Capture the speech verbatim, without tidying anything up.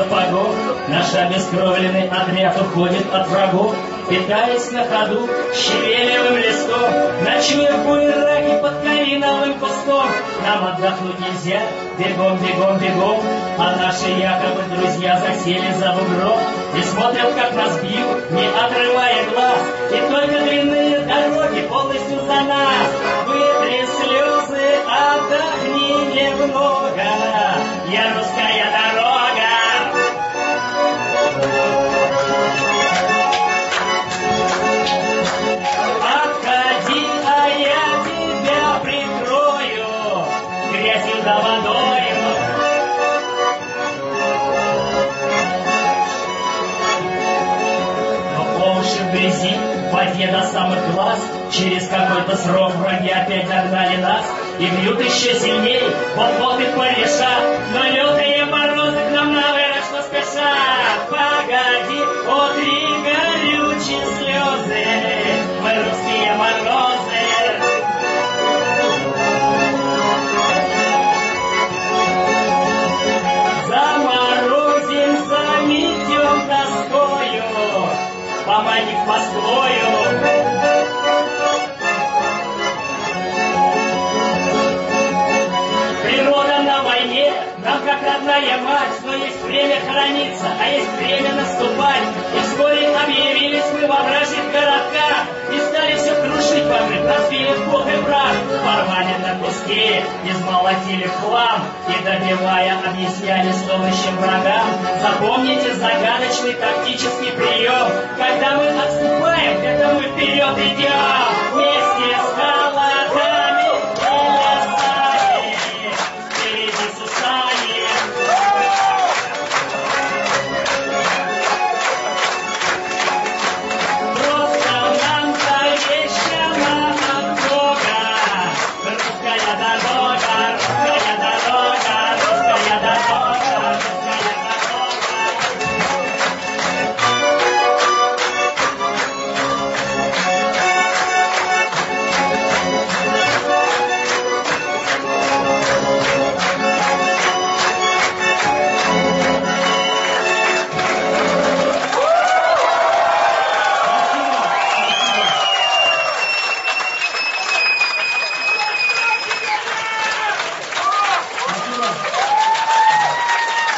сапогов наш обескровленный отряд уходит от врагов, питаясь на ходу щавелевым листом, ночуя в буераке под калиновым кустом. Нам отдохнуть нельзя, бегом, бегом, бегом, а наши якобы друзья засели за бугром и смотрят, как нас бьют, не отрывая глаз, и только длинные дороги полностью за нас. Вытри слезы, отдохни немного, я русская дорога. Отходи, а я тебя прикрою грязью да водою. Но по уши в грязи, в воде до самых глаз, через какой-то срок враги опять догнали нас и бьют еще сильней, вот-вот их порешат, но лютые морозы к нам на вырос, что спешат. Погоди, утри горючие слезы, мы русские морозы. Заморозим, заметем тоскою, поманив Москвою. Природа на войне, нам как родная мать, но есть время хорониться, а есть время наступать. И вскоре объявились мы во вражьих городках и стали все крушить вокруг, разбили в пух и прах, порвали на куски, измолотили в хлам и, добивая, объясняли стонущим врагам. Запомните загадочный тактический прием: когда мы отступаем, это мы вперед идем.